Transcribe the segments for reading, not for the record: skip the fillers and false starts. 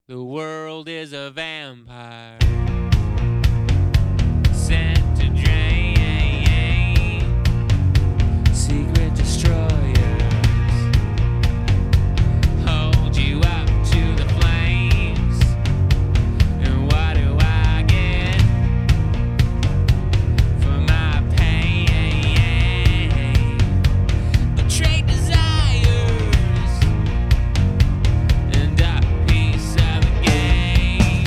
The world is a vampire sent to drain. Secret destroyers hold you up to the flames. And what do I get for my pain? Betrayed desires and a piece of the game.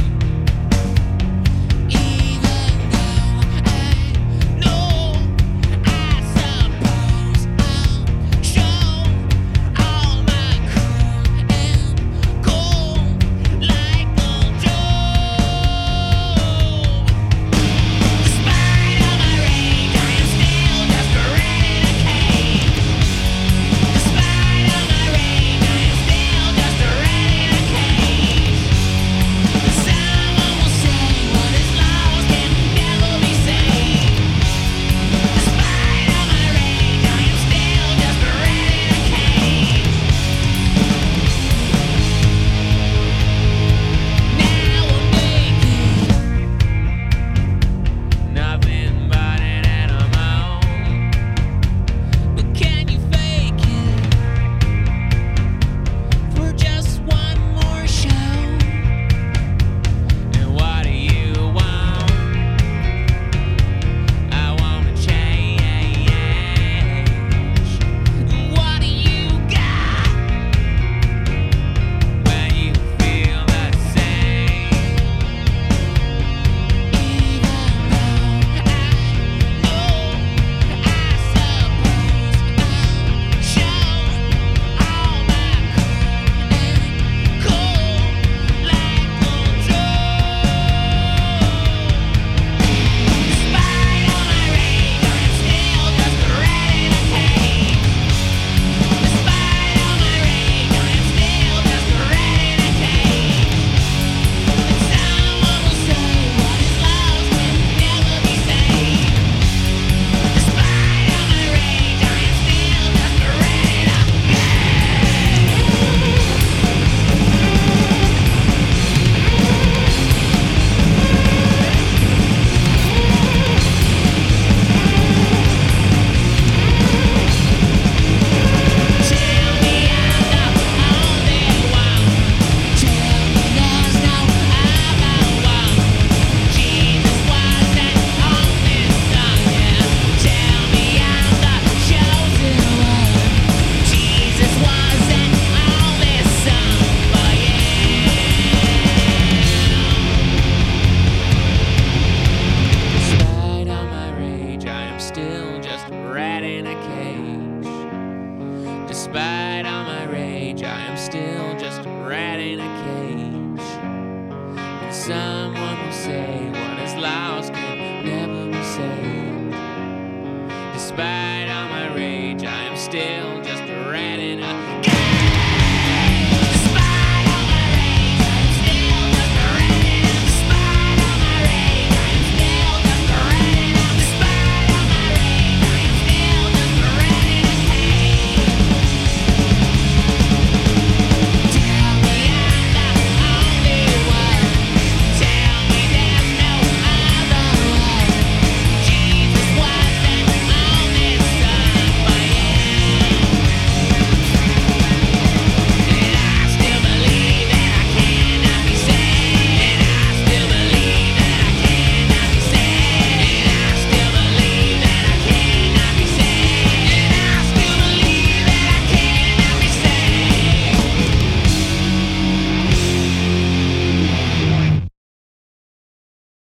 Even though I know, I suppose I'll show all my crew and go like a Joe. Despite all my rage, I am still just a rat in a cage. Despite all my rage, I am still just a rat in a cage. Someone will say what is lost can never be saved. Despite all my rage, I am still just a rat in a cage. Now I'm naked, nothing but an animal. But can you fake it for just one more show? And what do you want? I wanna change. What do you got when you feel the same? Even though I know, I suppose I'll show all my crew and go like a Joe. Despite all my rage, I am still just a rat in a cage. Despite all my rage, I am still just a rat in a cage. And someone will say what is lost can never be saved. Despite all my rage, I am still just a rat in a Tell me I'm the only one. Tell me there's no other one. Jesus wasn't on this song, yeah. Tell me I'm the chosen one. Jesus wasn't on this song, but Despite all my rage, I am still just a rat in a cage. Despite all my rage, I am still just a rat in a cage. And someone will say what is lost